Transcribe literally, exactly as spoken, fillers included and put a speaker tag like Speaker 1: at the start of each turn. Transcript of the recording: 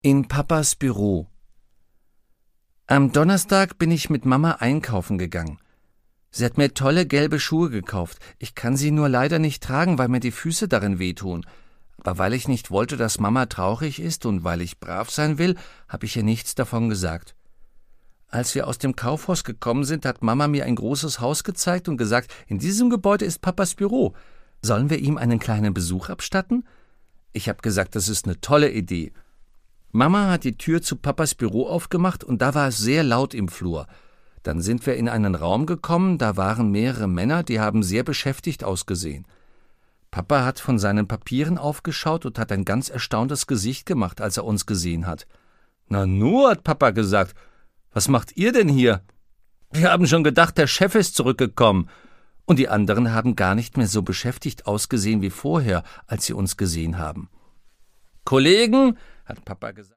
Speaker 1: In Papas Büro. Am Donnerstag bin ich mit Mama einkaufen gegangen. Sie hat mir tolle gelbe Schuhe gekauft. Ich kann sie nur leider nicht tragen, weil mir die Füße darin wehtun. Aber weil ich nicht wollte, dass Mama traurig ist und weil ich brav sein will, habe ich ihr nichts davon gesagt. Als wir aus dem Kaufhaus gekommen sind, hat Mama mir ein großes Haus gezeigt und gesagt, in diesem Gebäude ist Papas Büro. Sollen wir ihm einen kleinen Besuch abstatten? Ich habe gesagt, das ist eine tolle Idee. Mama hat die Tür zu Papas Büro aufgemacht und da war es sehr laut im Flur. Dann sind wir in einen Raum gekommen, da waren mehrere Männer, die haben sehr beschäftigt ausgesehen. Papa hat von seinen Papieren aufgeschaut und hat ein ganz erstauntes Gesicht gemacht, als er uns gesehen hat. »Na nur«, hat Papa gesagt, »was macht ihr denn hier?« »Wir haben schon gedacht, der Chef ist zurückgekommen.« Und die anderen haben gar nicht mehr so beschäftigt ausgesehen wie vorher, als sie uns gesehen haben. »Kollegen«, hat Papa gesagt.